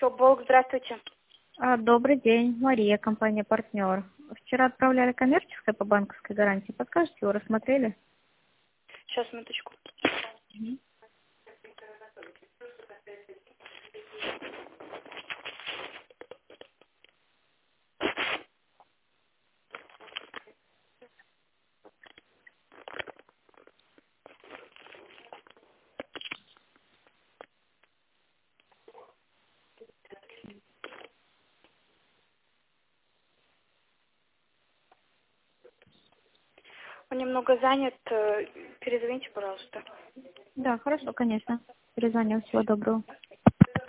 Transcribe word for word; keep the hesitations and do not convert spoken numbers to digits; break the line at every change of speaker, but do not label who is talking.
Чоболк, здравствуйте.
А, Добрый день, Мария, компания «Партнер». Вчера отправляли коммерческое по банковской гарантии. Подскажете, его рассмотрели?
Сейчас, минуточку.
Мгм.
Он немного занят. э, Перезвоните, пожалуйста.
Да, хорошо, конечно. Перезвоню. Всего доброго.